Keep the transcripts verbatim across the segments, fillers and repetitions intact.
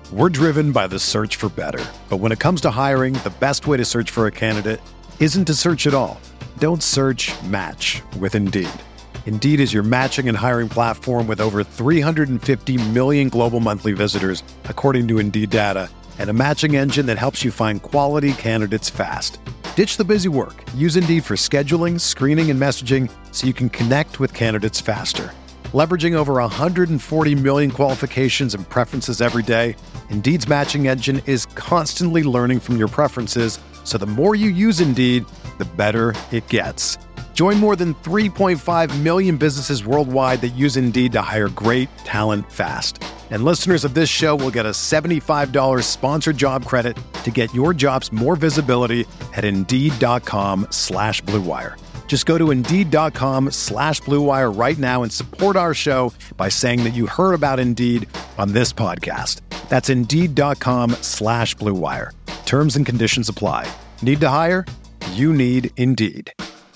We're driven by the search for better. But when it comes to hiring, the best way to search for a candidate isn't to search at all. Don't search, match with Indeed. Indeed is your matching and hiring platform with over three hundred fifty million global monthly visitors, according to Indeed data, and a matching engine that helps you find quality candidates fast. Ditch the busy work. Use Indeed for scheduling, screening, and messaging so you can connect with candidates faster. Leveraging over one hundred forty million qualifications and preferences every day, Indeed's matching engine is constantly learning from your preferences, so the more you use Indeed, the better it gets. Join more than three point five million businesses worldwide that use Indeed to hire great talent fast. And listeners of this show will get a seventy-five dollars sponsored job credit to get your jobs more visibility at Indeed.com slash Blue Wire. Just go to Indeed.com slash Blue Wire right now and support our show by saying that you heard about Indeed on this podcast. That's Indeed.com slash Blue Wire. Terms and conditions apply. Need to hire? You need Indeed.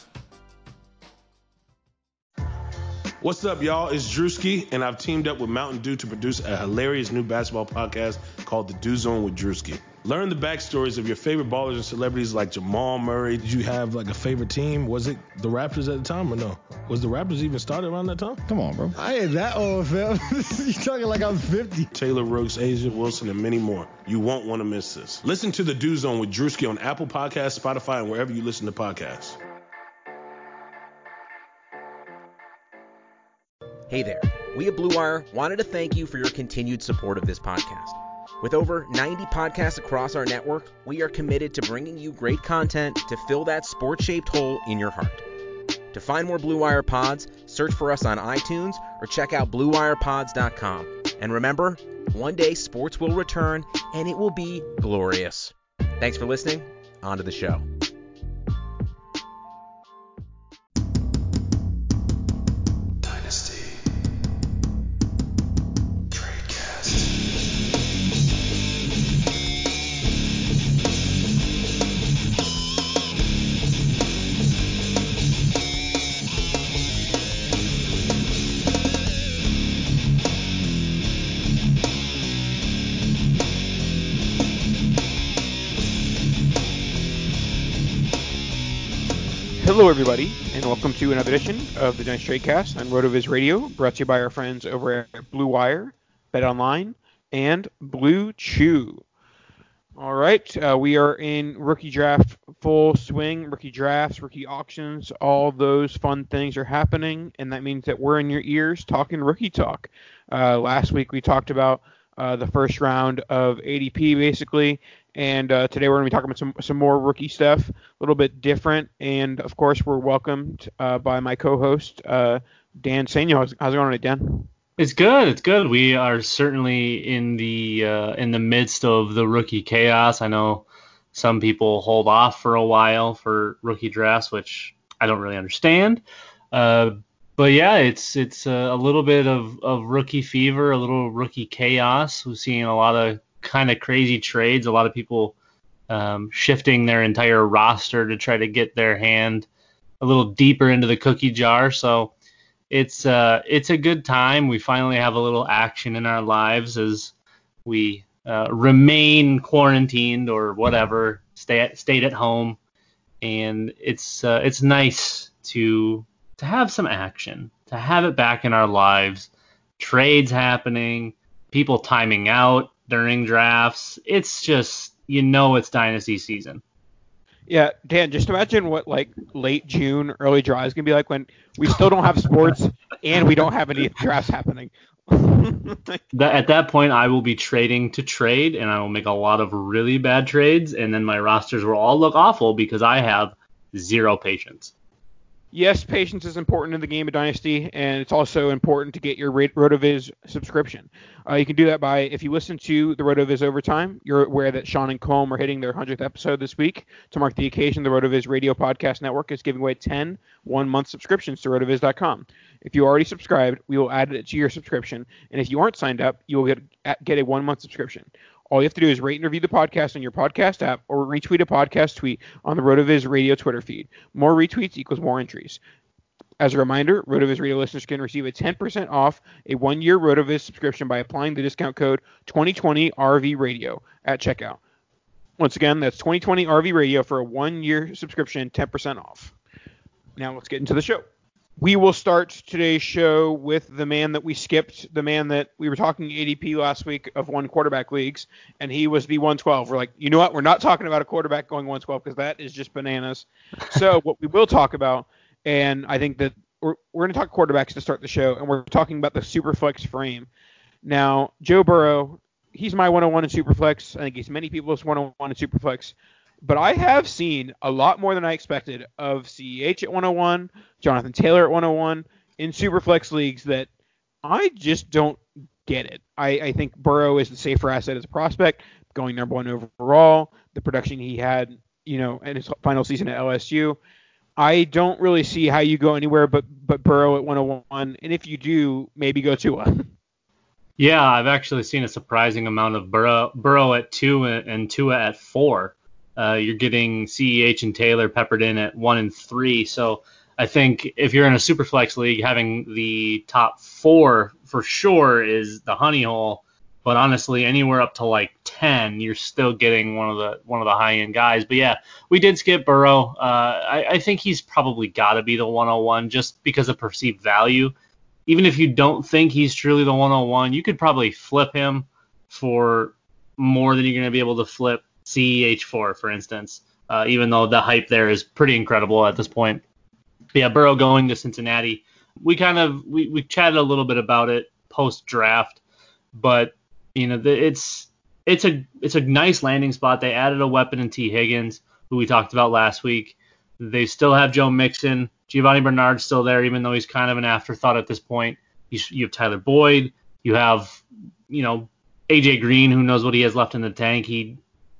What's up, y'all? It's Drewski, and I've teamed up with Mountain Dew to produce a hilarious new basketball podcast called The Dew Zone with Drewski. Learn the backstories of your favorite ballers and celebrities like Jamal Murray. Did you have like a favorite team? Was it the Raptors at the time or no? Was the Raptors even started around that time? Come on, bro. I ain't that old, fam. You talking like I'm fifty. Taylor Rooks, Asia Wilson, and many more. You won't want to miss this. Listen to The Dew Zone with Drewski on Apple Podcasts, Spotify, and wherever you listen to podcasts. Hey there. We at Blue Wire wanted to thank you for your continued support of this podcast. With over ninety podcasts across our network, we are committed to bringing you great content to fill that sports-shaped hole in your heart. To find more Blue Wire pods, search for us on iTunes or check out blue wire pods dot com. And remember, one day sports will return and it will be glorious. Thanks for listening. On to the show. Hello, everybody, and welcome to another edition of the Dynasty Tradecast on RotoViz Radio, brought to you by our friends over at Blue Wire, BetOnline, and Blue Chew. All right, uh, we are in rookie draft full swing, rookie drafts, rookie auctions, all those fun things are happening, and that means that we're in your ears talking rookie talk. Uh, last week we talked about uh, the first round of A D P, basically, and uh, today we're going to be talking about some, some more rookie stuff, a little bit different. And, of course, we're welcomed uh, by my co-host, uh, Dan Saino. How's, how's it going today, Dan? It's good. It's good. We are certainly in the uh, in the midst of the rookie chaos. I know some people hold off for a while for rookie drafts, which I don't really understand. Uh, but, yeah, it's it's a little bit of, of rookie fever, a little rookie chaos. We're seeing a lot of kind of crazy trades, a lot of people um, shifting their entire roster to try to get their hand a little deeper into the cookie jar. So it's uh, it's a good time. We finally have a little action in our lives as we uh, remain quarantined or whatever, stay at, stayed at home, and it's uh, it's nice to to have some action, to have it back in our lives. Trades happening, people timing out during drafts. It's just, you know, it's dynasty season. Yeah, Dan, just imagine what like late June, early July is going to be like when we still don't have sports and we don't have any drafts happening. that, at that point, I will be trading to trade, and I will make a lot of really bad trades, and then my rosters will all look awful because I have zero patience. Yes, patience is important in the game of Dynasty, and it's also important to get your RotoViz subscription. Uh, you can do that by, if you listen to the RotoViz Overtime, you're aware that Sean and Colm are hitting their hundredth episode this week. To mark the occasion, the RotoViz Radio Podcast Network is giving away ten one-month subscriptions to rotoviz dot com. If you already subscribed, we will add it to your subscription, and if you aren't signed up, you will get, get a one-month subscription. All you have to do is rate and review the podcast on your podcast app or retweet a podcast tweet on the RotoViz Radio Twitter feed. More retweets equals more entries. As a reminder, RotoViz Radio listeners can receive a ten percent off a one-year RotoViz subscription by applying the discount code twenty twenty R V Radio at checkout. Once again, that's twenty twenty R V Radio for a one-year subscription, ten percent off. Now let's get into the show. We will start today's show with the man that we skipped, the man that we were talking A D P last week of one quarterback leagues, and he was the one twelve. We're like, you know what? We're not talking about a quarterback going one twelve because that is just bananas. So what we will talk about, and I think that we're, we're going to talk quarterbacks to start the show, and we're talking about the Superflex frame. Now, Joe Burrow, he's my one oh one in Superflex. I think he's many people's one oh one in Superflex. But I have seen a lot more than I expected of C E H at one oh one, Jonathan Taylor at one oh one, in Superflex leagues that I just don't get it. I, I think Burrow is the safer asset as a prospect, going number one overall, the production he had, you know, in his final season at L S U. I don't really see how you go anywhere but, but Burrow at one oh one, and if you do, maybe go Tua. Yeah, I've actually seen a surprising amount of Burrow, Burrow at two and Tua at four. Uh, you're getting C E H and Taylor peppered in at one and three. So I think if you're in a Superflex league, having the top four for sure is the honey hole. But honestly, anywhere up to like ten, you're still getting one of the one of the high end guys. But yeah, we did skip Burrow. Uh, I, I think he's probably got to be the one oh one just because of perceived value. Even if you don't think he's truly the one oh one, you could probably flip him for more than you're going to be able to flip C E H for, for instance, uh, even though the hype there is pretty incredible at this point. But yeah, Burrow going to Cincinnati. We kind of we, we chatted a little bit about it post draft, but you know the, it's it's a it's a nice landing spot. They added a weapon in T. Higgins, who we talked about last week. They still have Joe Mixon. Giovanni Bernard's still there, even though he's kind of an afterthought at this point. You, you have Tyler Boyd. You have you know A J Green, who knows what he has left in the tank. He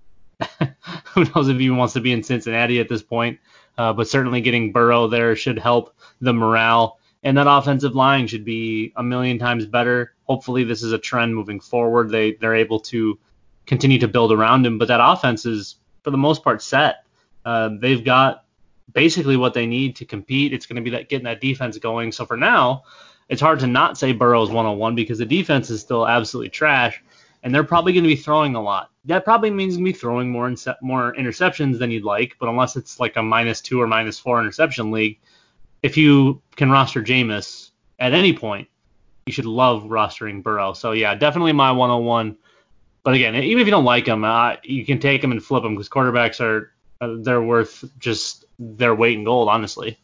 Who knows if he wants to be in Cincinnati at this point. Uh, but certainly getting Burrow there should help the morale. And that offensive line should be a million times better. Hopefully this is a trend moving forward. They, they're able to continue to build around him. But that offense is, for the most part, set. Uh, they've got basically what they need to compete. It's going to be that getting that defense going. So for now, it's hard to not say Burrow's one oh one because the defense is still absolutely trash. And they're probably going to be throwing a lot. That probably means going to be throwing more ince- more interceptions than you'd like, but unless it's like a minus two or minus four interception league, if you can roster Jameis at any point, you should love rostering Burrow. So yeah, definitely my one oh one. But again, even if you don't like him, uh, you can take him and flip him because quarterbacks are uh, they're worth just their weight in gold, honestly.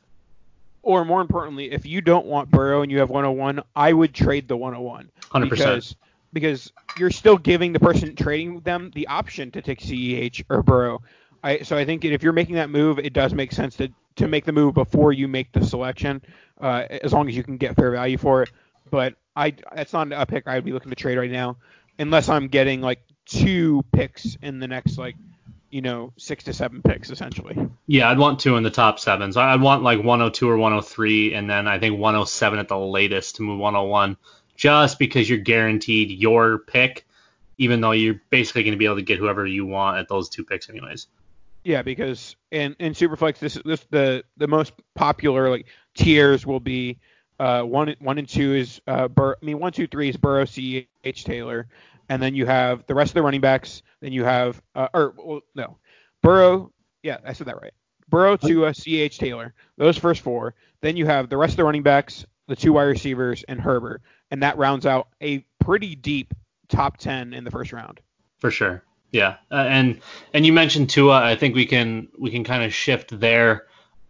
Or more importantly, if you don't want Burrow and you have one oh one, I would trade the one oh one. one hundred percent. Because because you're still giving the person trading them the option to take C E H or Burrow. I, so I think if you're making that move, it does make sense to, to make the move before you make the selection, uh, as long as you can get fair value for it. But I that's not a pick I'd be looking to trade right now, unless I'm getting like two picks in the next like, you know, six to seven picks essentially. Yeah, I'd want two in the top seven. So I'd want like one oh two or one oh three, and then I think one oh seven at the latest to move one oh one. Just because you're guaranteed your pick, even though you're basically going to be able to get whoever you want at those two picks anyways. Yeah, because in, in Superflex, this, this the the most popular like tiers will be uh, one one and two is uh, Bur- I mean one two three is Burrow, C H Taylor, and then you have the rest of the running backs. Then you have uh, or well, no Burrow. Yeah, I said that right. Burrow, Tua, C H Taylor. Those first four. Then you have the rest of the running backs, the two wide receivers, and Herbert. And that rounds out a pretty deep top ten in the first round. For sure. Yeah. Uh, and and you mentioned Tua. I think we can we can kind of shift there.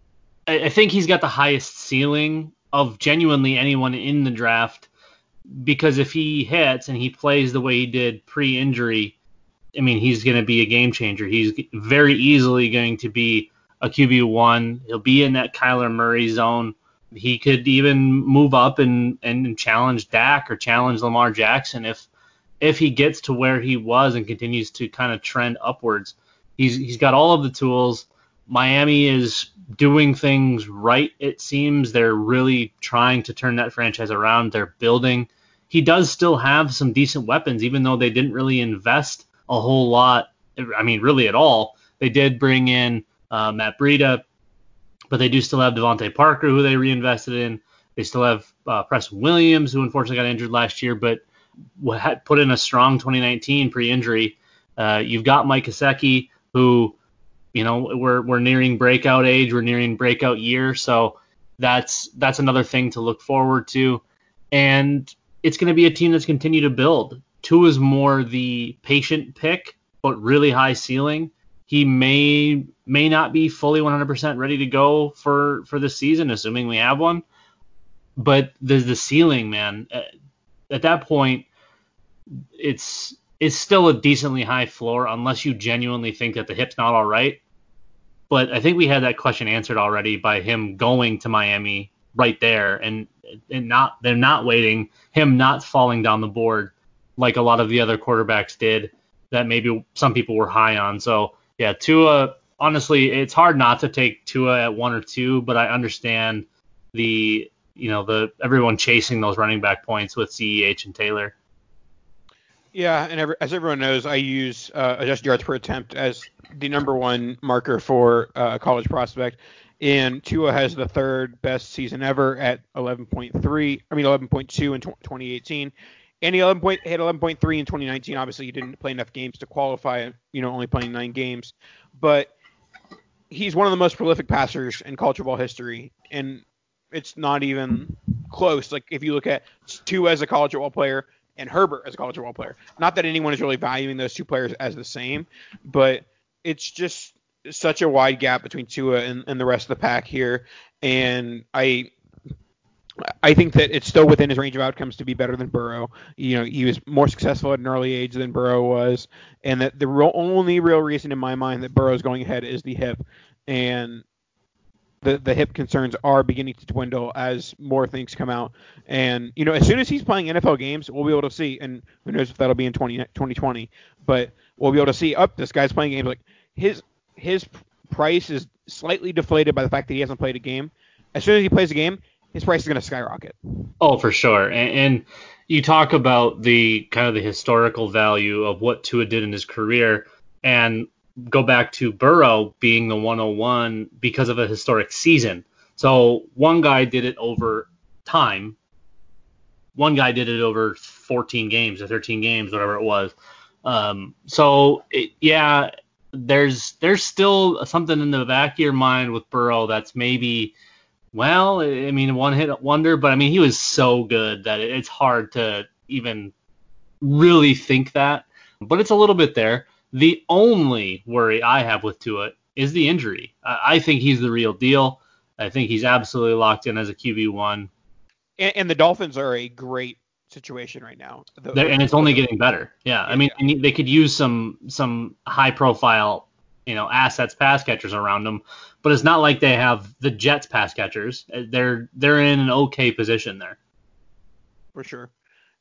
I, I think he's got the highest ceiling of genuinely anyone in the draft, because if he hits and he plays the way he did pre-injury, I mean, he's going to be a game changer. He's very easily going to be a Q B one. He'll be in that Kyler Murray zone. He could even move up and, and challenge Dak or challenge Lamar Jackson if if he gets to where he was and continues to kind of trend upwards. He's he's got all of the tools. Miami is doing things right, it seems. They're really trying to turn that franchise around. They're building. He does still have some decent weapons, even though they didn't really invest a whole lot. I mean, really at all. They did bring in uh, Matt Breida, but they do still have Devontae Parker, who they reinvested in. They still have uh, Preston Williams, who unfortunately got injured last year, but had put in a strong twenty nineteen pre-injury. Uh, you've got Mike Gesicki, who, you know, we're we're nearing breakout age, we're nearing breakout year, so that's that's another thing to look forward to. And it's going to be a team that's continued to build. Tua is more the patient pick, but really high ceiling. He may may not be fully one hundred percent ready to go for, for the season, assuming we have one. But the the ceiling, man, at that point, it's it's still a decently high floor unless you genuinely think that the hip's not all right. But I think we had that question answered already by him going to Miami right there, and and not they're not waiting, him not falling down the board like a lot of the other quarterbacks did that maybe some people were high on. So yeah, Tua, honestly, it's hard not to take Tua at one or two, but I understand the you know the everyone chasing those running back points with C E H and Taylor. Yeah, and every, as everyone knows, I use uh, adjusted yards per attempt as the number one marker for uh, a college prospect. And Tua has the third best season ever at eleven point three. I mean, eleven point two in twenty eighteen. And he eleven point, hit eleven point three in twenty nineteen. Obviously, he didn't play enough games to qualify, you know, only playing nine games. But he's one of the most prolific passers in college football history. And it's not even close. Like, if you look at Tua as a college football player and Herbert as a college football player. Not that anyone is really valuing those two players as the same, but it's just such a wide gap between Tua and, and the rest of the pack here. And I I think that it's still within his range of outcomes to be better than Burrow. You know, he was more successful at an early age than Burrow was. And that the real, only real reason in my mind that Burrow's going ahead is the hip. And the the hip concerns are beginning to dwindle as more things come out. And, you know, as soon as he's playing N F L games, we'll be able to see, and who knows if that'll be in twenty twenty, but we'll be able to see, up, oh, this guy's playing games. Like, his his price is slightly deflated by the fact that he hasn't played a game. As soon as he plays a game, his price is going to skyrocket. Oh, for sure. And, and you talk about the kind of the historical value of what Tua did in his career, and go back to Burrow being the one oh one because of a historic season. So one guy did it over time. One guy did it over fourteen games or thirteen games, whatever it was. Um, so, it, yeah, there's there's still something in the back of your mind with Burrow that's maybe, well, I mean, one hit wonder, but I mean, he was so good that it's hard to even really think that. But it's a little bit there. The only worry I have with Tua is the injury. I think he's the real deal. I think he's absolutely locked in as a Q B one. And, and the Dolphins are a great situation right now. The, and it's only getting better. Yeah, I mean, yeah. They could use some some high-profile, you know, assets, pass catchers around them, but it's not like they have the Jets pass catchers. They're they're in an okay position there. For sure.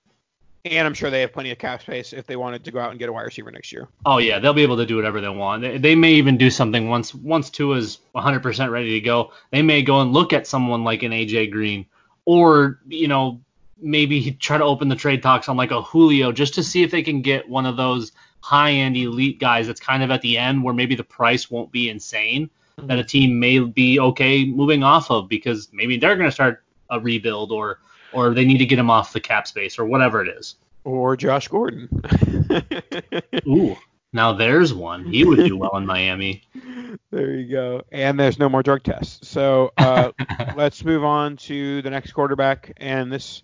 And I'm sure they have plenty of cap space if they wanted to go out and get a wide receiver next year. Oh, yeah, they'll be able to do whatever they want. They, they may even do something once once Tua's one hundred percent ready to go. They may go and look at someone like an A J Green, or, you know, maybe try to open the trade talks on like a Julio just to see if they can get one of those high-end elite guys that's kind of at the end where maybe the price won't be insane, mm-hmm. that a team may be okay moving off of because maybe they're going to start a rebuild or – or they need to get him off the cap space or whatever it is. Or Josh Gordon. Ooh, now there's one. He would do well in Miami. There you go. And there's no more drug tests. So uh, let's move on to the next quarterback. And this,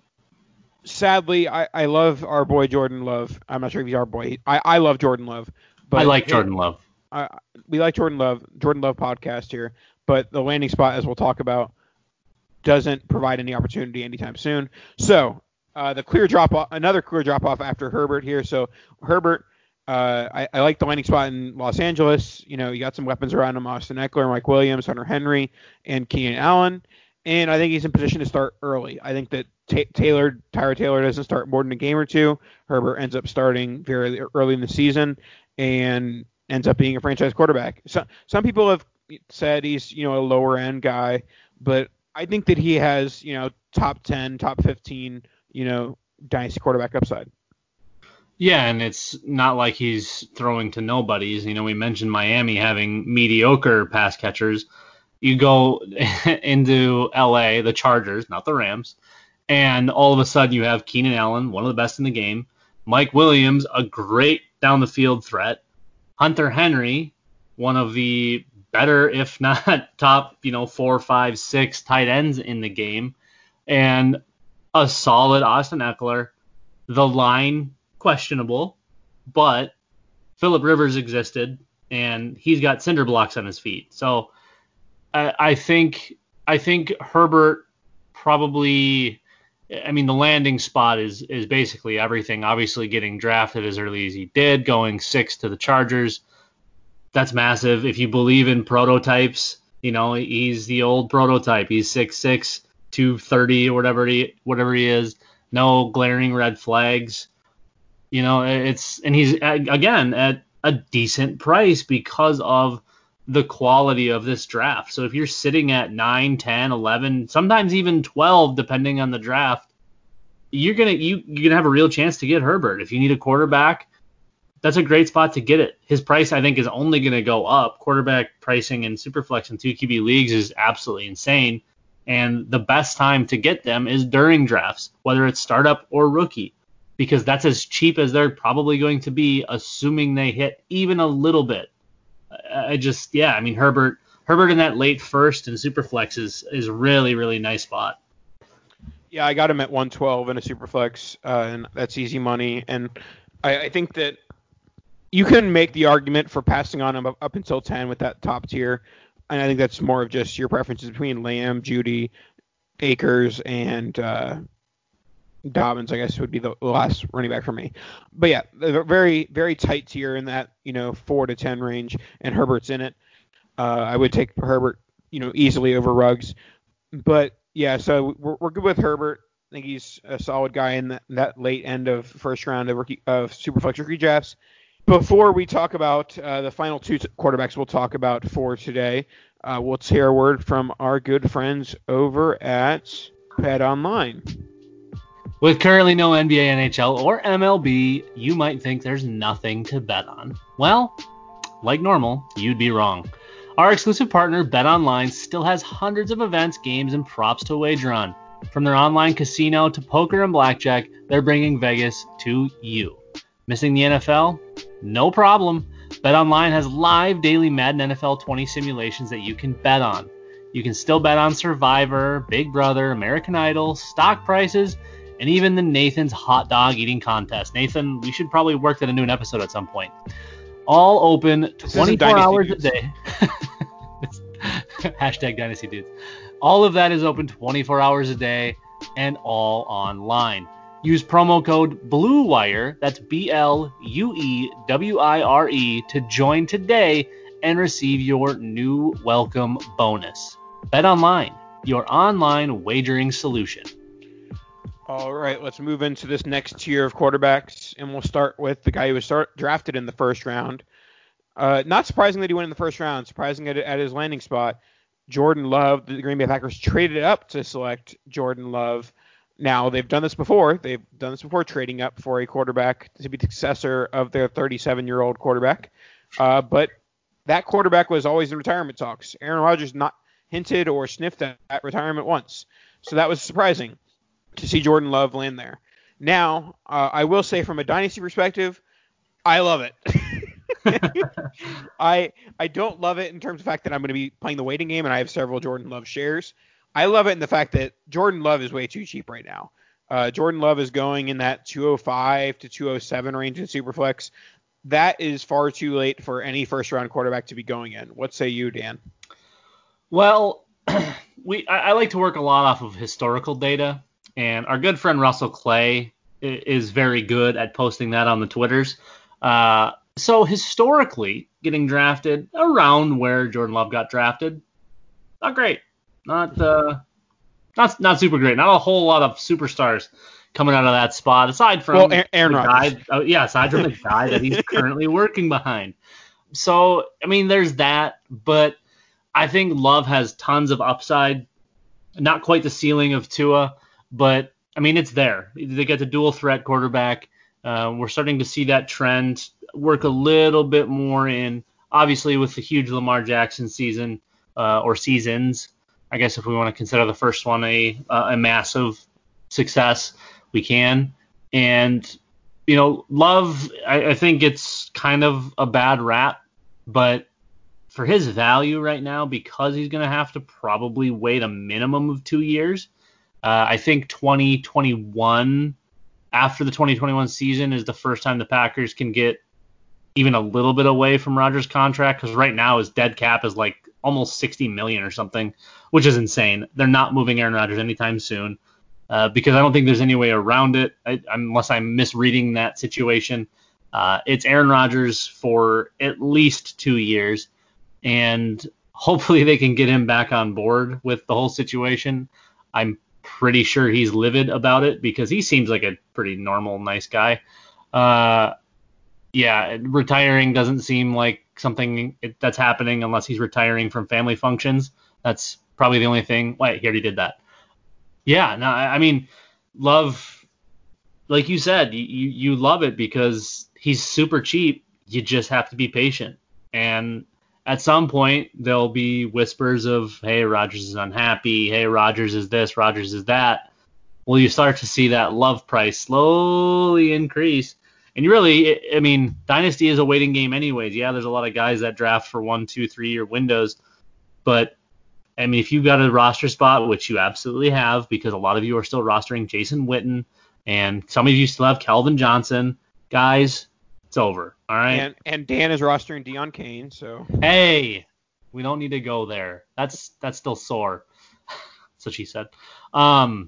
sadly, I, I love our boy Jordan Love. I'm not sure if he's our boy. I, I love Jordan Love. But I like Jordan Love. I, we like Jordan Love. Jordan Love podcast here. But the landing spot, as we'll talk about, doesn't provide any opportunity anytime soon. So uh, the clear drop off, another clear drop off after Herbert here. So Herbert, uh, I, I like the landing spot in Los Angeles. You know, you got some weapons around him: Austin Eckler, Mike Williams, Hunter Henry, and Keenan Allen. And I think he's in position to start early. I think that t- Taylor, Tyra Taylor doesn't start more than a game or two. Herbert ends up starting very early in the season and ends up being a franchise quarterback. So some people have said he's, you know, a lower end guy, but I think that he has, you know, top ten, top fifteen, you know, dynasty quarterback upside. Yeah, and it's not like he's throwing to nobodies. You know, we mentioned Miami having mediocre pass catchers. You go into L A, the Chargers, not the Rams, and all of a sudden you have Keenan Allen, one of the best in the game, Mike Williams, a great down the field threat, Hunter Henry, one of the better, if not top, you know, four, five, six tight ends in the game, and a solid Austin Eckler. The line, questionable, but Phillip Rivers existed, and he's got cinder blocks on his feet. So I, I think I think Herbert probably, I mean, the landing spot is is basically everything. Obviously, getting drafted as early as he did, going six to the Chargers, that's massive. If you believe in prototypes, you know, he's the old prototype. He's six six, two thirty, or whatever he whatever he is. No glaring red flags. You know, it's and he's again at a decent price because of the quality of this draft. So if you're sitting at nine, ten, eleven, sometimes even twelve, depending on the draft, you're gonna you you're gonna have a real chance to get Herbert. If you need a quarterback, that's a great spot to get it. His price, I think, is only gonna go up. Quarterback pricing in Superflex and two Q B leagues is absolutely insane. And the best time to get them is during drafts, whether it's startup or rookie, because that's as cheap as they're probably going to be, assuming they hit even a little bit. I just, yeah, I mean, Herbert Herbert in that late first and Superflex is, is really, really nice spot. Yeah, I got him at one twelve in a Superflex, uh, and that's easy money. And I, I think that you can make the argument for passing on him up, up until ten with that top tier. And I think that's more of just your preferences between Lamb, Judy, Akers, and uh, Dobbins, I guess, would be the last running back for me. But yeah, they're very, very tight tier in that, you know, four to ten range, and Herbert's in it. Uh, I would take Herbert, you know, easily over Ruggs. But yeah, so we're, we're good with Herbert. I think he's a solid guy in that, that late end of first round of rookie of Superflex rookie drafts. Before we talk about uh, the final two t- quarterbacks we'll talk about for today, uh, we'll hear a word from our good friends over at BetOnline. With currently no N B A, N H L, or M L B, you might think there's nothing to bet on. Well, like normal, you'd be wrong. Our exclusive partner, BetOnline, still has hundreds of events, games, and props to wager on. From their online casino to poker and blackjack, they're bringing Vegas to you. Missing the N F L? No problem. BetOnline has live daily Madden N F L twenty simulations that you can bet on. You can still bet on Survivor, Big Brother, American Idol, stock prices, and even the Nathan's hot dog eating contest. Nathan, we should probably work that into an episode at some point. All open twenty-four hours a day. Hashtag Dynasty Dudes. All of that is open twenty-four hours a day and all online. Use promo code BLUEWIRE, that's B L U E W I R E, to join today and receive your new welcome bonus. BetOnline, your online wagering solution. All right, let's move into this next tier of quarterbacks, and we'll start with the guy who was start, drafted in the first round. Uh, not surprising that he went in the first round, surprising at, at his landing spot. Jordan Love, the Green Bay Packers traded up to select Jordan Love. Now, they've done this before. They've done this before, trading up for a quarterback to be the successor of their thirty-seven-year-old quarterback. Uh, but that quarterback was always in retirement talks. Aaron Rodgers not hinted or sniffed at, at retirement once. So that was surprising to see Jordan Love land there. Now, uh, I will say from a dynasty perspective, I love it. I I don't love it in terms of the fact that I'm going to be playing the waiting game and I have several Jordan Love shares. I love it in the fact that Jordan Love is way too cheap right now. Uh, Jordan Love is going in that two oh five to two oh seven range in Superflex. That is far too late for any first-round quarterback to be going in. What say you, Dan? Well, we I, I like to work a lot off of historical data, and our good friend Russell Clay is very good at posting that on the Twitters. Uh, so historically, getting drafted around where Jordan Love got drafted, not great. Not uh, not not super great. Not a whole lot of superstars coming out of that spot, aside from well, Aaron the Rodgers. guy, uh, yeah, aside from the guy that he's currently working behind. So, I mean, there's that, but I think Love has tons of upside. Not quite the ceiling of Tua, but I mean, it's there. They get the dual threat quarterback. Uh, we're starting to see that trend work a little bit more in, obviously, with the huge Lamar Jackson season. uh, or seasons. I guess if we want to consider the first one a uh, a massive success, we can. And, you know, Love, I, I think it's kind of a bad rap, but for his value right now, because he's going to have to probably wait a minimum of two years, uh, I think twenty twenty-one, after the twenty twenty-one season, is the first time the Packers can get even a little bit away from Rodgers' contract, because right now his dead cap is like almost sixty million dollars or something, which is insane. They're not moving Aaron Rodgers anytime soon, uh, because I don't think there's any way around it, I, unless I'm misreading that situation. Uh, it's Aaron Rodgers for at least two years, and hopefully they can get him back on board with the whole situation. I'm pretty sure he's livid about it because he seems like a pretty normal, nice guy. Uh, yeah, retiring doesn't seem like something that's happening unless he's retiring from family functions. That's probably the only thing. Wait, he already did that. Yeah, no, I mean, Love, like you said, you, you love it because he's super cheap. You just have to be patient. And at some point, there'll be whispers of, hey, Rodgers is unhappy. Hey, Rodgers is this, Rodgers is that. Well, you start to see that Love price slowly increase. And you really, I mean, Dynasty is a waiting game anyways. Yeah, there's a lot of guys that draft for one, two, three-year windows. But, I mean, if you've got a roster spot, which you absolutely have, because a lot of you are still rostering Jason Witten, and some of you still have Calvin Johnson, guys, it's over. All right? And, and Dan is rostering Deion Kane, so. Hey, we don't need to go there. That's that's still sore. That's what she said. Um,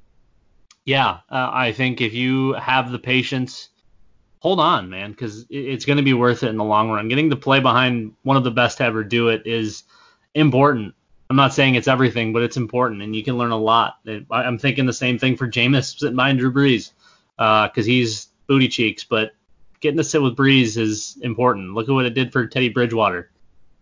yeah, uh, I think if you have the patience, hold on, man, because it's going to be worth it in the long run. Getting to play behind one of the best to ever do it is important. I'm not saying it's everything, but it's important, and you can learn a lot. I'm thinking the same thing for Jameis sitting behind Drew Brees, because uh, he's booty cheeks, but getting to sit with Brees is important. Look at what it did for Teddy Bridgewater.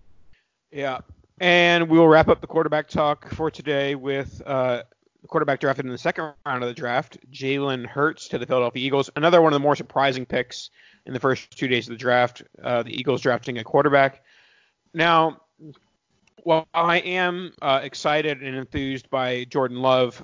Yeah, and we'll wrap up the quarterback talk for today with uh, the quarterback drafted in the second round of the draft, Jalen Hurts to the Philadelphia Eagles. Another one of the more surprising picks in the first two days of the draft, uh, the Eagles drafting a quarterback. Now, while I am uh, excited and enthused by Jordan Love,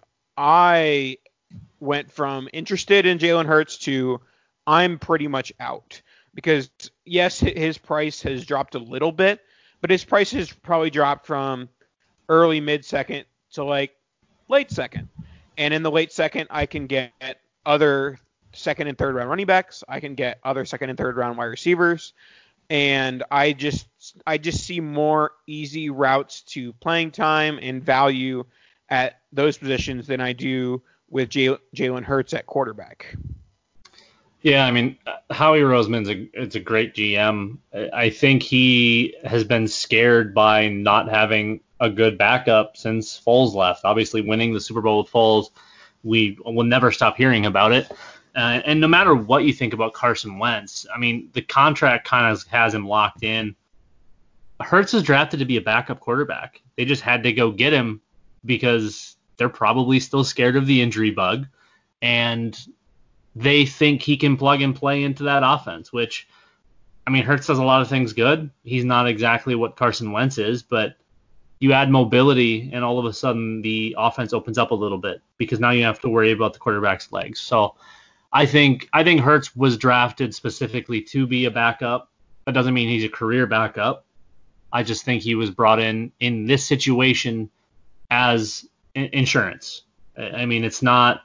I went from interested in Jalen Hurts to I'm pretty much out. Because, yes, his price has dropped a little bit, but his price has probably dropped from early mid-second to, like, late second. And in the late second, I can get other second and third round running backs. I can get other second and third round wide receivers. And I just I just see more easy routes to playing time and value at those positions than I do with J- Jalen Hurts at quarterback. Yeah, I mean, Howie Roseman's a, it's a great G M. I think he has been scared by not having a good backup since Foles left. Obviously, winning the Super Bowl with Foles, we will never stop hearing about it. Uh, and no matter what you think about Carson Wentz, I mean, the contract kind of has him locked in. Hurts is drafted to be a backup quarterback. They just had to go get him because they're probably still scared of the injury bug. And they think he can plug and play into that offense, which, I mean, Hurts does a lot of things good. He's not exactly what Carson Wentz is, but you add mobility and all of a sudden the offense opens up a little bit because now you have to worry about the quarterback's legs. So I think I think Hurts was drafted specifically to be a backup. That doesn't mean he's a career backup. I just think he was brought in in this situation as insurance. I mean, it's not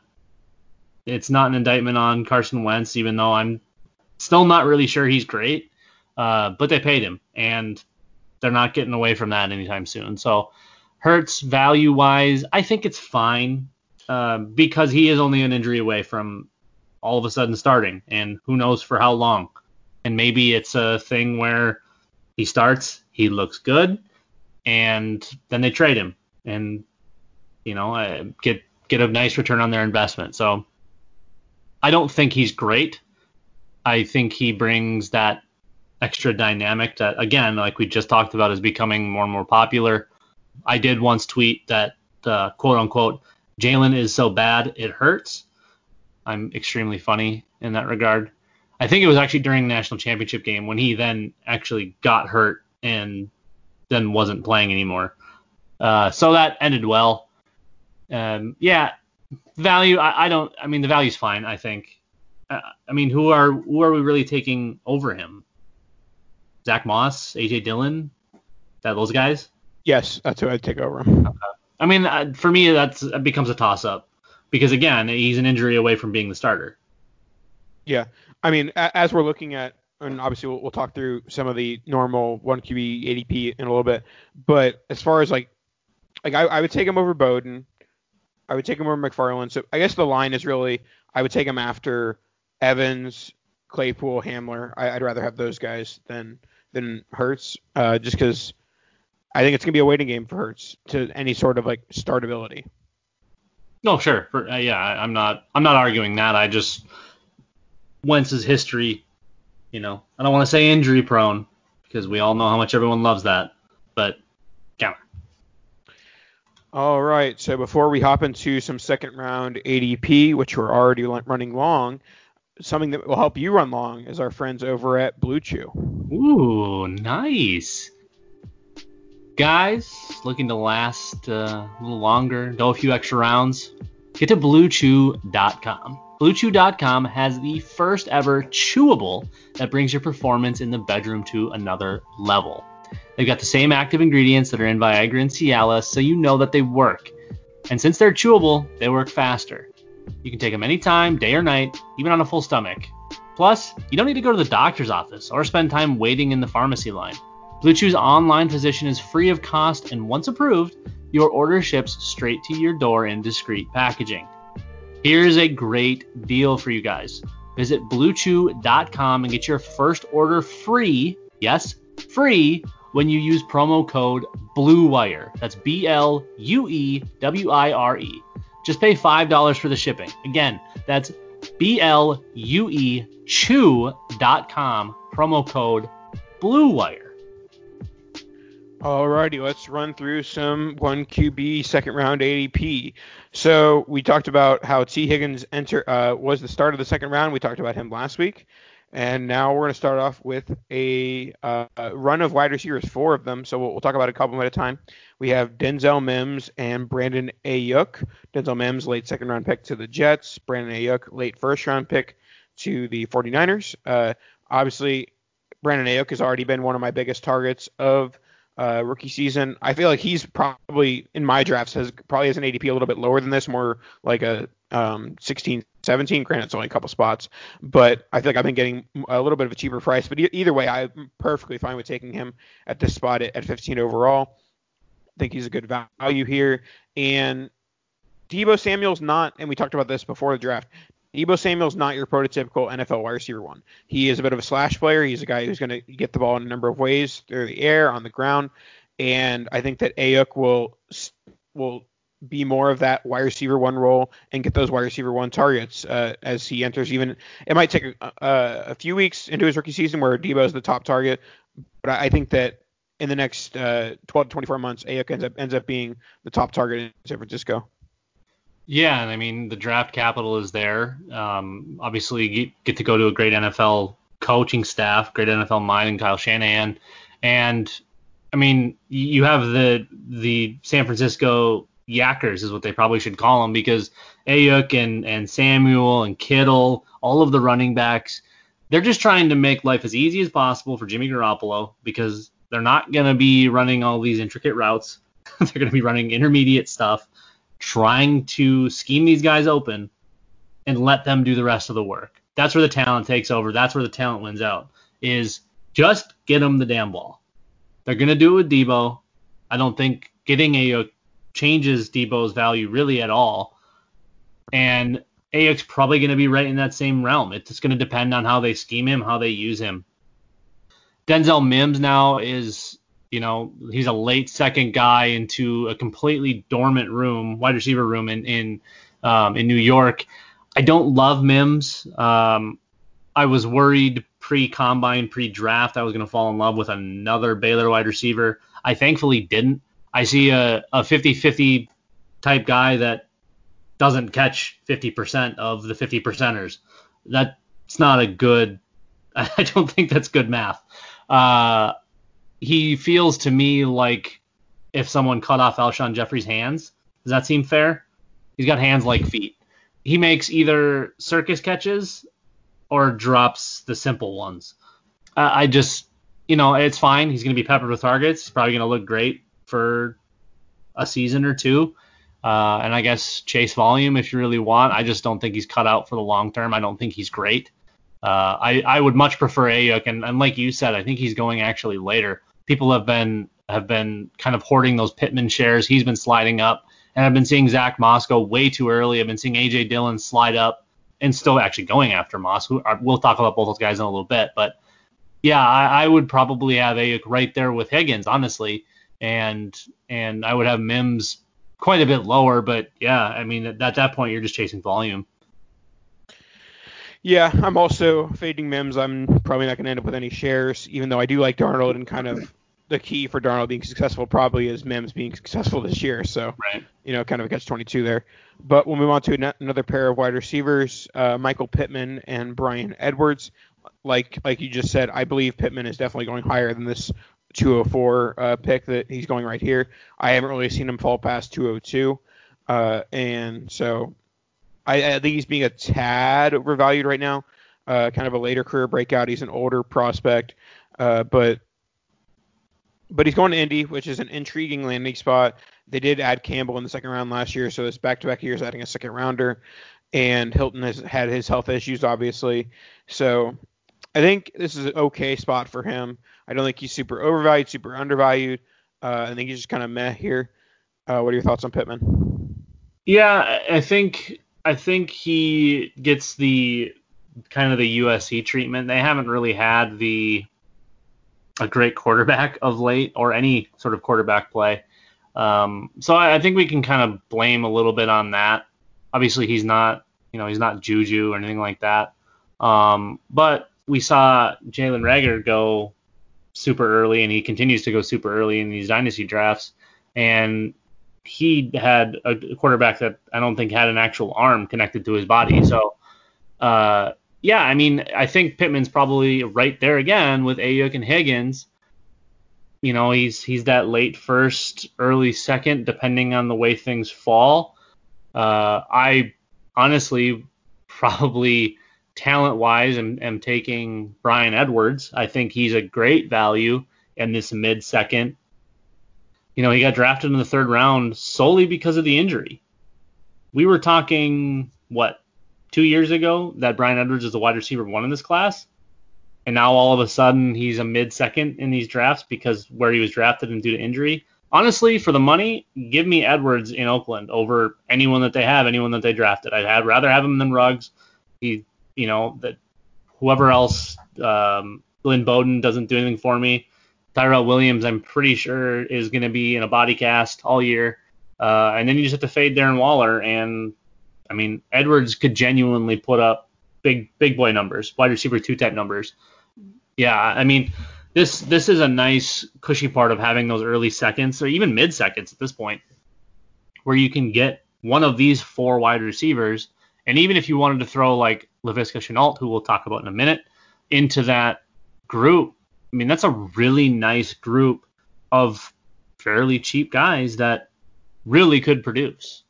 it's not an indictment on Carson Wentz, even though I'm still not really sure he's great. Uh, but they paid him, and they're not getting away from that anytime soon. So Hurts, value-wise, I think it's fine uh, because he is only an injury away from all of a sudden starting, and who knows for how long. And maybe it's a thing where he starts, he looks good, and then they trade him and, you know, uh, get get a nice return on their investment. So I don't think he's great. I think he brings that extra dynamic that, again, like we just talked about, is becoming more and more popular. I did once tweet that, uh, quote unquote, Jalen is so bad it hurts. I'm extremely funny in that regard. I think it was actually during the national championship game when he then actually got hurt and then wasn't playing anymore. Uh, so that ended well. Um, yeah, value. I, I don't. I mean, the value's fine. I think. Uh, I mean, who are who are we really taking over him? Zach Moss, A J Dillon, that those guys? Yes, that's who I'd take over him. Okay. I mean, uh, for me, that's that becomes a toss-up because again, he's an injury away from being the starter. Yeah, I mean, a- as we're looking at, and obviously we'll, we'll talk through some of the normal one Q B A D P in a little bit, but as far as like, like I, I would take him over Bowden, I would take him over McFarland. So I guess the line is really, I would take him after Evans, Claypool, Hamler. I, I'd rather have those guys than than Hurts, uh, just because I think it's gonna be a waiting game for Hurts to any sort of like startability. No, sure, for, uh, yeah, I, I'm not, I'm not arguing that. I just Wentz's history, you know, I don't want to say injury prone because we all know how much everyone loves that, but counter. All right, so before we hop into some second round A D P, which we're already running long, something that will help you run long is our friends over at Blue Chew. Ooh, nice. Guys, looking to last uh, a little longer, go a few extra rounds, get to blue chew dot com. blue chew dot com has the first ever chewable that brings your performance in the bedroom to another level. They've got the same active ingredients that are in Viagra and Cialis, so you know that they work. And since they're chewable, they work faster. You can take them anytime, day or night, even on a full stomach. Plus, you don't need to go to the doctor's office or spend time waiting in the pharmacy line. Blue Chew's online physician is free of cost, and once approved, your order ships straight to your door in discreet packaging. Here's a great deal for you guys. Visit blue chew dot com and get your first order free, yes, free, when you use promo code BLUEWIRE. That's B L U E W I R E. Just pay five dollars for the shipping. Again, that's B L U E chew dot com, promo code BLUEWIRE. Alrighty, let's run through some one Q B second round A D P. So we talked about how T. Higgins enter uh, was the start of the second round. We talked about him last week. And now we're going to start off with a uh, run of wide receivers, four of them. So we'll, we'll talk about a couple at a time. We have Denzel Mims and Brandon Ayuk. Denzel Mims, late second round pick to the Jets. Brandon Ayuk, late first round pick to the 49ers. Uh, obviously, Brandon Ayuk has already been one of my biggest targets of Uh, rookie season. I feel like he's probably, in my drafts, has probably has an A D P a little bit lower than this, more like a um, sixteen, seventeen. Granted, it's only a couple spots, but I feel like I've been getting a little bit of a cheaper price. But e- either way, I'm perfectly fine with taking him at this spot at, at fifteen overall. I think he's a good value here. And Deebo Samuel's not, and we talked about this before the draft, Deebo Samuel's not your prototypical N F L wide receiver one. He is a bit of a slash player. He's a guy who's going to get the ball in a number of ways, through the air, on the ground, and I think that Ayuk will will be more of that wide receiver one role and get those wide receiver one targets uh, as he enters. Even it might take a, a, a few weeks into his rookie season where Deebo is the top target, but I think that in the next uh, twelve to twenty-four months, Ayuk ends up ends up being the top target in San Francisco. Yeah, and I mean, the draft capital is there. Um, obviously, you get, get to go to a great N F L coaching staff, great N F L mind, and Kyle Shanahan. And, I mean, you have the the San Francisco Yackers is what they probably should call them, because Ayuk and, and Samuel and Kittle, all of the running backs, they're just trying to make life as easy as possible for Jimmy Garoppolo, because they're not going to be running all these intricate routes. They're going to be running intermediate stuff, trying to scheme these guys open and let them do the rest of the work. That's where the talent takes over. That's where the talent wins out, is just get them the damn ball. They're going to do it with Deebo. I don't think getting Ayuk changes Deebo's value really at all. And Ayuk's probably going to be right in that same realm. It's just going to depend on how they scheme him, how they use him. Denzel Mims now is, you know, he's a late second guy into a completely dormant room, wide receiver room in in, um, in New York. I don't love Mims. Um, I was worried pre-combine, pre-draft I was going to fall in love with another Baylor wide receiver. I thankfully didn't. I see a, a fifty-fifty type guy that doesn't catch fifty percent of the fifty percenters. That's not a good – I don't think that's good math. Uh he feels to me like if someone cut off Alshon Jeffrey's hands. Does that seem fair? He's got hands like feet. He makes either circus catches or drops the simple ones. Uh, I just, you know, it's fine. He's going to be peppered with targets. He's probably going to look great for a season or two. Uh, and I guess chase volume if you really want. I just don't think he's cut out for the long term. I don't think he's great. Uh, I, I would much prefer Ayuk, and, and like you said, I think he's going actually later. People have been have been kind of hoarding those Pittman shares. He's been sliding up, and I've been seeing Zach Moss go way too early. I've been seeing A J Dillon slide up and still actually going after Moss. Who are, we'll talk about both those guys in a little bit, but yeah, I, I would probably have Ayuk right there with Higgins, honestly, and and I would have Mims quite a bit lower. But yeah, I mean at, at that point you're just chasing volume. Yeah, I'm also fading Mims. I'm probably not going to end up with any shares, even though I do like Darnold, and kind of the key for Darnold being successful probably is Mims being successful this year. So, right. you know, kind of a catch twenty-two there. But we'll move on to an- another pair of wide receivers, uh, Michael Pittman and Bryan Edwards. Like like you just said, I believe Pittman is definitely going higher than this two oh four uh, pick that he's going right here. I haven't really seen him fall past two oh two, uh, and so I, I think he's being a tad overvalued right now. Uh, kind of a later career breakout. He's an older prospect, uh, but but he's going to Indy, which is an intriguing landing spot. They did add Campbell in the second round last year, so this back-to-back years adding a second rounder. And Hilton has had his health issues, obviously. So I think this is an okay spot for him. I don't think he's super overvalued, super undervalued. Uh, I think he's just kind of meh here. Uh, what are your thoughts on Pittman? Yeah, I think I think he gets the kind of the U S C treatment. They haven't really had the a great quarterback of late, or any sort of quarterback play. Um, so I, I think we can kind of blame a little bit on that. Obviously, he's not, you know, he's not Juju or anything like that. Um, but we saw Jalen Reagor go super early, and he continues to go super early in these dynasty drafts. And he had a quarterback that I don't think had an actual arm connected to his body. So, uh, yeah, I mean, I think Pittman's probably right there again with Ayuk and Higgins. You know, he's he's that late first, early second, depending on the way things fall. Uh, I honestly probably talent-wise am, am taking Bryan Edwards. I think he's a great value in this mid-second. You know, he got drafted in the third round solely because of the injury. We were talking, what, two years ago that Bryan Edwards is the wide receiver one in this class, and now all of a sudden he's a mid-second in these drafts because where he was drafted and due to injury. Honestly, for the money, give me Edwards in Oakland over anyone that they have, anyone that they drafted. I'd have, rather have him than Ruggs. He, you know, that whoever else, um, Lynn Bowden doesn't do anything for me. Tyrell Williams, I'm pretty sure, is going to be in a body cast all year. Uh, and then you just have to fade Darren Waller. And, I mean, Edwards could genuinely put up big big boy numbers, wide receiver two type numbers. Yeah, I mean, this this is a nice cushy part of having those early seconds, or even mid seconds at this point, where you can get one of these four wide receivers. And even if you wanted to throw like Laviska Shenault, who we'll talk about in a minute, into that group, I mean, that's a really nice group of fairly cheap guys that really could produce.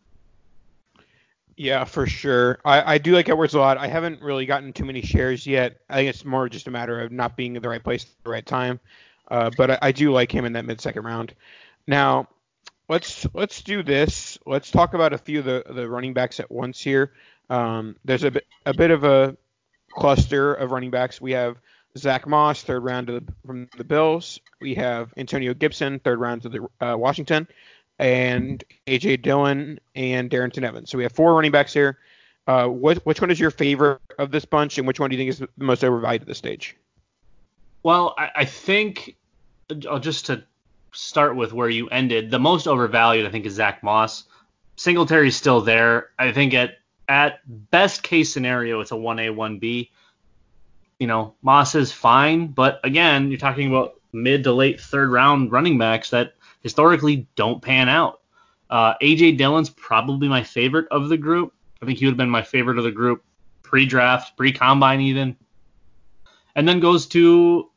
Yeah, for sure. I, I do like Edwards a lot. I haven't really gotten too many shares yet. I think it's more just a matter of not being in the right place at the right time. Uh, but I, I do like him in that mid-second round. Now, let's let's do this. Let's talk about a few of the, the running backs at once here. Um, there's a bit, a bit of a cluster of running backs. We have Zach Moss, third round to the, from the Bills. We have Antonio Gibson, third round to the uh, Washington. And A J Dillon and Darrynton Evans. So we have four running backs here. Uh, what, which one is your favorite of this bunch, and which one do you think is the most overvalued at this stage? Well, I, I think, just to start with where you ended, the most overvalued, I think, is Zach Moss. Singletary's still there. I think at, at best case scenario, it's a one A, one B. You know, Moss is fine, but again, you're talking about mid to late third round running backs that historically don't pan out. Uh, A J Dillon's probably my favorite of the group. I think he would have been my favorite of the group pre-draft, pre-combine even. And then goes to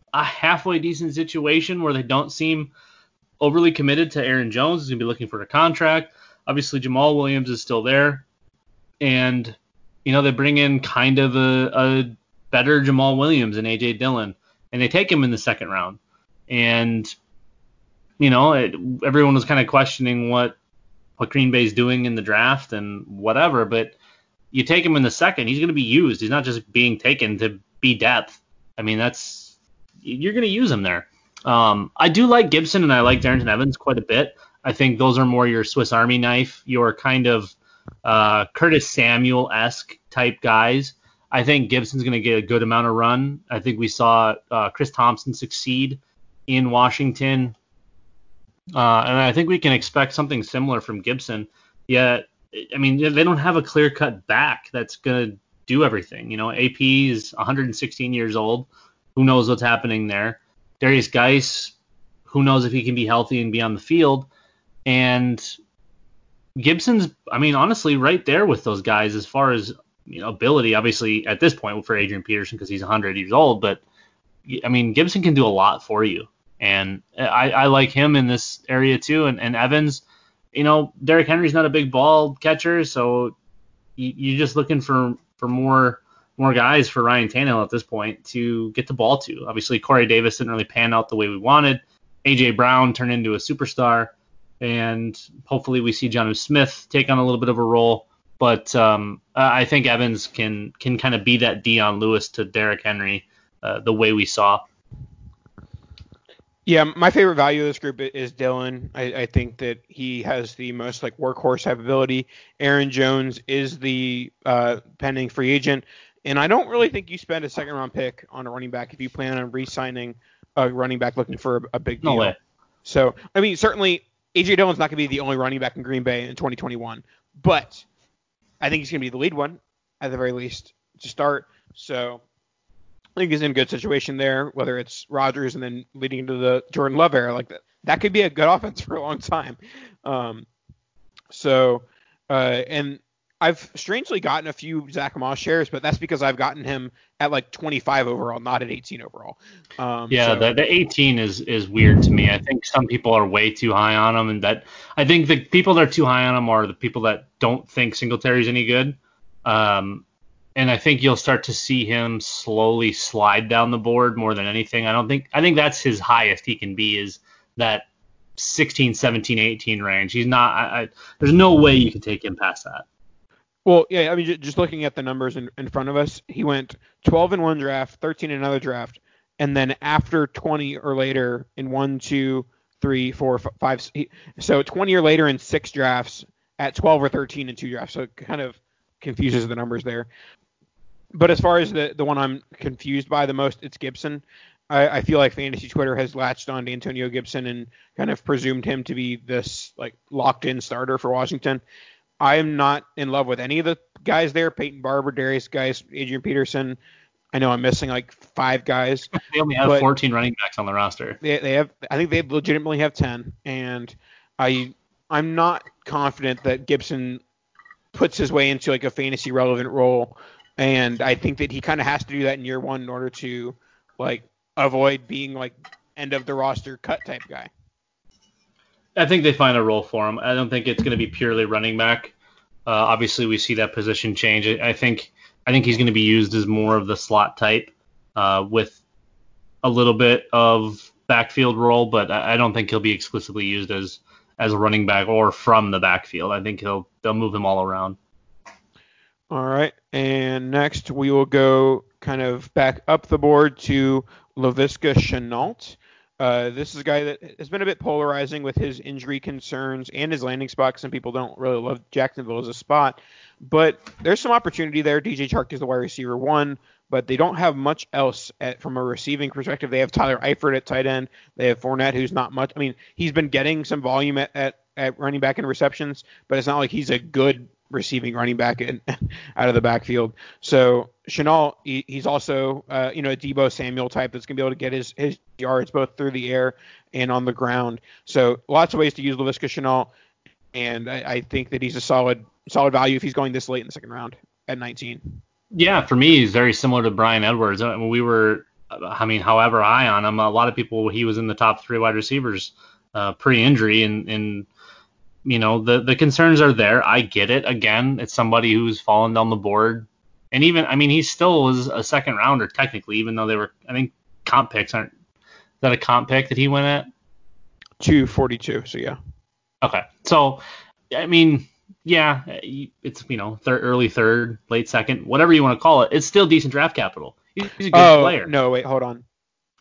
a halfway decent situation where they don't seem overly committed to Aaron Jones. He's going to be looking for a contract. Obviously, Jamal Williams is still there. And, you know, they bring in kind of a, a better Jamal Williams and A J Dillon. And they take him in the second round. And, you know, it, everyone was kind of questioning what, what Green Bay's doing in the draft and whatever. But you take him in the second, he's going to be used. He's not just being taken to be depth. I mean, that's you're going to use him there. Um, I do like Gibson and I like Darrington Evans quite a bit. I think those are more your Swiss Army knife, your kind of uh, Curtis Samuel-esque type guys. I think Gibson's going to get a good amount of run. I think we saw uh, Chris Thompson succeed in Washington. Uh, and I think we can expect something similar from Gibson. Yet, I mean, they don't have a clear-cut back that's going to do everything. You know, A P is one hundred sixteen years old. Who knows what's happening there? Darius Geis, who knows if he can be healthy and be on the field. And Gibson's, I mean, honestly, right there with those guys as far as, you know, ability, obviously, at this point for Adrian Peterson because he's one hundred years old. But, I mean, Gibson can do a lot for you. And I, I like him in this area too. And, and Evans, you know, Derrick Henry's not a big ball catcher, so you, you're just looking for, for more more guys for Ryan Tannehill at this point to get the ball to. Obviously, Corey Davis didn't really pan out the way we wanted. A J Brown turned into a superstar. And hopefully we see Jonnu Smith take on a little bit of a role. But um, I think Evans can can kind of be that Dion Lewis to Derrick Henry uh, the way we saw. Yeah, my favorite value of this group is Dillon. I, I think that he has the most like workhorse type ability. Aaron Jones is the uh, pending free agent. And I don't really think you spend a second round pick on a running back if you plan on re-signing a running back looking for a, a big deal. No way. So, I mean, certainly A J Dillon's not going to be the only running back in Green Bay in twenty twenty-one, but I think he's going to be the lead one at the very least to start. So I think he's in a good situation there, whether it's Rodgers and then leading into the Jordan Love era. Like that, that could be a good offense for a long time. Um, so, uh, and I've strangely gotten a few Zach Moss shares, but that's because I've gotten him at like twenty-five overall, not at eighteen overall. Um, yeah, so. the, the eighteen is, is weird to me. I think some people are way too high on him, and that I think the people that are too high on him are the people that don't think Singletary's any good. Um, and I think you'll start to see him slowly slide down the board more than anything. I don't think I think that's his highest he can be is that sixteen, seventeen, eighteen range. He's not. I, I, there's no way you can take him past that. Well, yeah, I mean, just looking at the numbers in, in front of us, he went twelve in one draft, thirteen in another draft, and then after twenty or later in one, two, three, four, five, he, so twenty or later in six drafts at twelve or thirteen in two drafts. So it kind of confuses the numbers there. But as far as the, the one I'm confused by the most, it's Gibson. I, I feel like fantasy Twitter has latched on to Antonio Gibson and kind of presumed him to be this like locked-in starter for Washington. I am not in love with any of the guys there. Peyton Barber, Darius Geis, Adrian Peterson. I know I'm missing like five guys. They only have fourteen running backs on the roster. They, they have, I think they legitimately have ten, and I, I'm not confident that Gibson puts his way into like a fantasy relevant role, and I think that he kind of has to do that in year one in order to like avoid being like end of the roster cut type guy. I think they find a role for him. I don't think it's going to be purely running back. Uh, obviously, we see that position change. I, I think I think he's going to be used as more of the slot type uh, with a little bit of backfield role, but I, I don't think he'll be exclusively used as as a running back or from the backfield. I think he'll they'll move him all around. All right, and next we will go kind of back up the board to Laviska Shenault. Uh, this is a guy that has been a bit polarizing with his injury concerns and his landing spot. Some people don't really love Jacksonville as a spot, but there's some opportunity there. D J Chark is the wide receiver one, but they don't have much else at, from a receiving perspective. They have Tyler Eifert at tight end. They have Fournette, who's not much. I mean, he's been getting some volume at, at, at running back and receptions, but it's not like he's a good receiving running back in, out of the backfield. So Shenault, he, he's also, uh, you know, a Deebo Samuel type that's going to be able to get his, his yards both through the air and on the ground. So lots of ways to use Laviska Shenault, and I, I think that he's a solid solid value if he's going this late in the second round at nineteen. Yeah, for me, he's very similar to Brian Edwards. I mean, we were I mean, however high on him, a lot of people, he was in the top three wide receivers uh, pre-injury, and, and you know, the, the concerns are there. I get it. Again, it's somebody who's fallen down the board. And even, I mean, he still was a second rounder technically, even though they were, I think, comp picks aren't, is that a comp pick that he went at? two forty-two, so yeah. Okay. So, I mean, yeah, it's, you know, third, early third, late second, whatever you want to call it. It's still decent draft capital. He's a good oh, player. No, wait, hold on.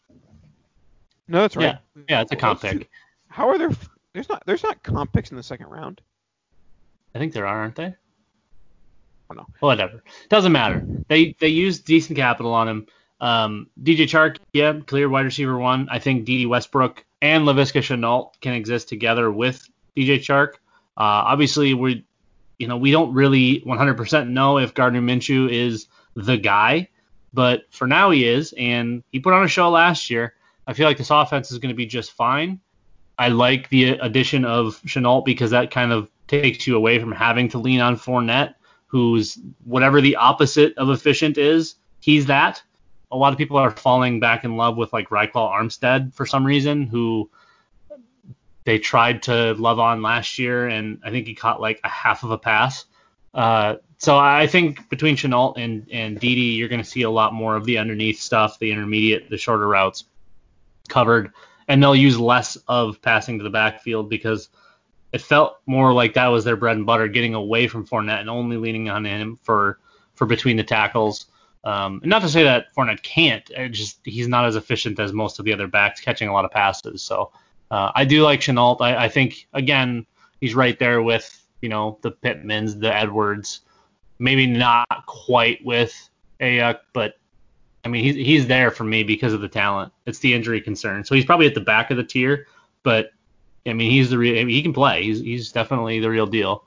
No, that's right. Yeah, yeah, it's a comp pick. How are there? There's not. There's not comp picks in the second round. I think there are, aren't they? I don't know. Whatever. Doesn't matter. They they used decent capital on him. Um, D J Chark, yeah, clear wide receiver one. I think Dede Westbrook and Laviska Shenault can exist together with D J Chark. Uh, obviously, we, you know, we don't really one hundred percent know if Gardner Minshew is the guy, but for now he is, and he put on a show last year. I feel like this offense is going to be just fine. I like the addition of Shenault because that kind of takes you away from having to lean on Fournette, who's whatever the opposite of efficient is, he's that. A lot of people are falling back in love with like Raekwon Armstead for some reason, who they tried to love on last year, and I think he caught like a half of a pass. Uh, so I think between Shenault and, and Dede, you're going to see a lot more of the underneath stuff, the intermediate, the shorter routes covered, and they'll use less of passing to the backfield because it felt more like that was their bread and butter, getting away from Fournette and only leaning on him for, for between the tackles. Um, not to say that Fournette can't, it just he's not as efficient as most of the other backs catching a lot of passes. So uh, I do like Shenault. I, I think, again, he's right there with, you know, the Pittmans, the Edwards, maybe not quite with Ayuk, but I mean, he's, he's there for me because of the talent. It's the injury concern. So he's probably at the back of the tier, but I mean, he's the real, I mean, he can play. He's, he's definitely the real deal.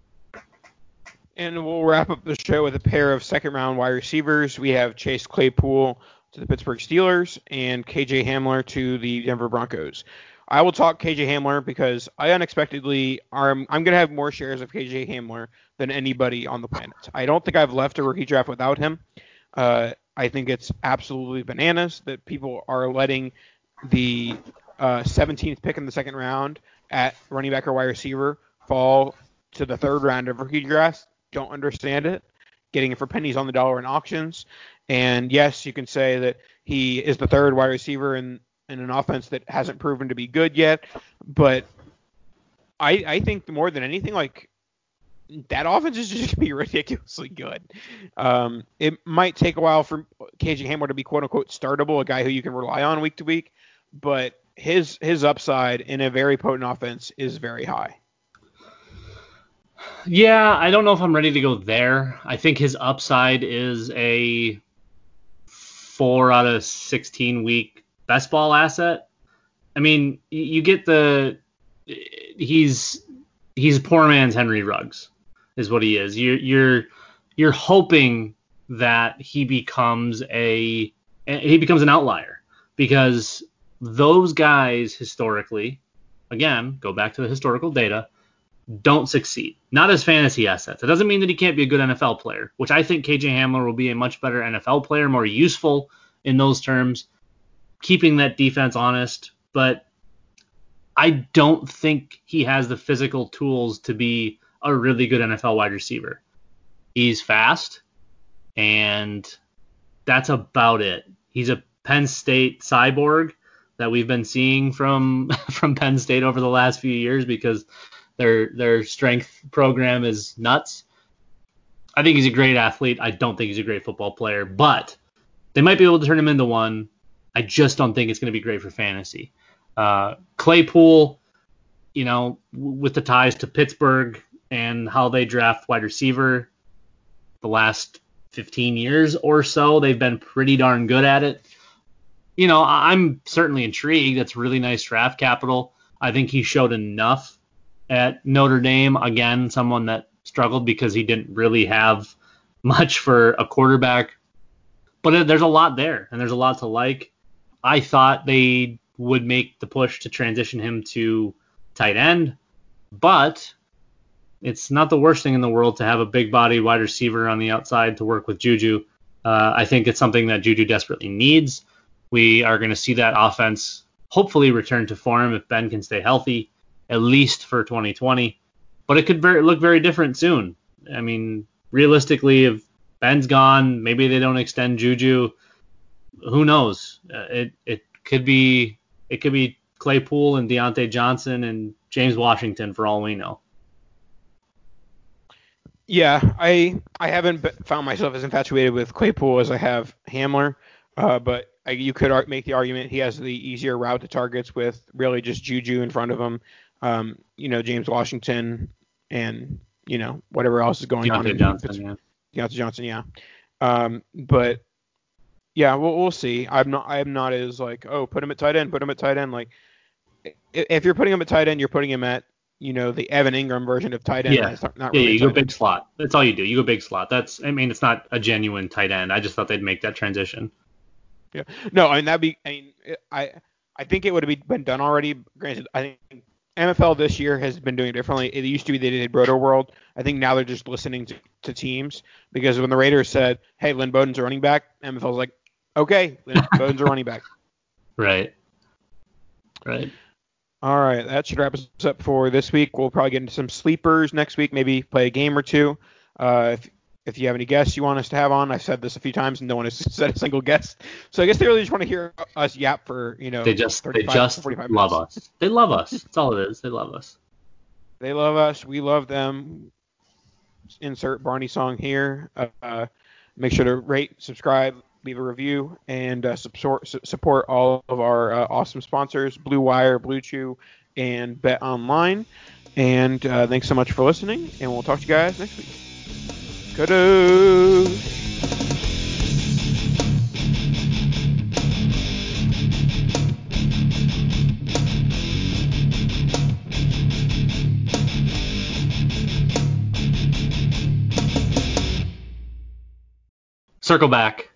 And we'll wrap up the show with a pair of second-round wide receivers. We have Chase Claypool to the Pittsburgh Steelers and K J Hamler to the Denver Broncos. I will talk K J Hamler because I unexpectedly am I'm going to have more shares of K J Hamler than anybody on the planet. I don't think I've left a rookie draft without him. Uh, I think it's absolutely bananas that people are letting the uh, seventeenth pick in the second round at running back or wide receiver fall to the third round of rookie drafts. Don't understand it. Getting it for pennies on the dollar in auctions. And yes, you can say that he is the third wide receiver in, in an offense that hasn't proven to be good yet. But I I think more than anything, like, that offense is just going to be ridiculously good. Um, it might take a while for K J Hamler to be quote-unquote startable, a guy who you can rely on week to week. But his his upside in a very potent offense is very high. Yeah, I don't know if I'm ready to go there. I think his upside is a four out of sixteen week best ball asset. I mean, you get the he's he's poor man's Henry Ruggs is what he is. You're you're you're hoping that he becomes a he becomes an outlier because those guys historically, again, go back to the historical data, don't succeed. Not as fantasy assets. It doesn't mean that he can't be a good N F L player, which I think K J Hamler will be a much better N F L player, more useful in those terms, keeping that defense honest. But I don't think he has the physical tools to be a really good N F L wide receiver. He's fast, and that's about it. He's a Penn State cyborg that we've been seeing from from Penn State over the last few years because Their their strength program is nuts. I think he's a great athlete. I don't think he's a great football player, but they might be able to turn him into one. I just don't think it's going to be great for fantasy. Uh, Claypool, you know, with the ties to Pittsburgh and how they draft wide receiver the last fifteen years or so, they've been pretty darn good at it. You know, I'm certainly intrigued. That's really nice draft capital. I think he showed enough at Notre Dame, again, someone that struggled because he didn't really have much for a quarterback. But there's a lot there, and there's a lot to like. I thought they would make the push to transition him to tight end, but it's not the worst thing in the world to have a big-body wide receiver on the outside to work with Juju. Uh, I think it's something that Juju desperately needs. we are going to see that offense hopefully return to form if Ben can stay healthy, at least for twenty twenty. But it could very, look very different soon. I mean, realistically, if Ben's gone, maybe they don't extend Juju. Who knows? Uh, it it could be it could be Claypool and Deontay Johnson and James Washington for all we know. Yeah, I I haven't found myself as infatuated with Claypool as I have Hamler, uh, but I, you could ar- make the argument he has the easier route to targets with really just Juju in front of him. Um, you know, James Washington and, you know, whatever else is going Deontay on. in Johnson, yeah. Deontay Johnson, yeah. Um, but yeah, we'll we'll see. I'm not I'm not as like, oh, put him at tight end, put him at tight end. Like, if you're putting him at tight end, you're putting him at, you know, the Evan Ingram version of tight end. Yeah, not, not yeah, really you go end. big slot. That's all you do. You go big slot. That's, I mean, it's not a genuine tight end. I just thought they'd make that transition. Yeah, no, I mean that'd be. I mean, I I think it would have been done already. Granted, I think N F L this year has been doing it differently. It used to be they did Roto World. I think now they're just listening to, to teams, because when the Raiders said, "Hey, Lynn Bowden's a running back," N F L's like, "Okay, Lynn Bowden's a running back." Right. Right. All right, that should wrap us up for this week. We'll probably get into some sleepers next week, maybe play a game or two. Uh, if, if you have any guests you want us to have on, I've said this a few times and no one has said a single guest. So I guess they really just want to hear us yap for, you know, they just they just love us. They love us. That's all it is. They love us. They love us. We love them. Insert Barney song here. Uh, make sure to rate, subscribe, leave a review, and uh, support support all of our uh, awesome sponsors, Blue Wire, Blue Chew, and Bet Online. And uh, thanks so much for listening, and we'll talk to you guys next week. Kudos! Circle back.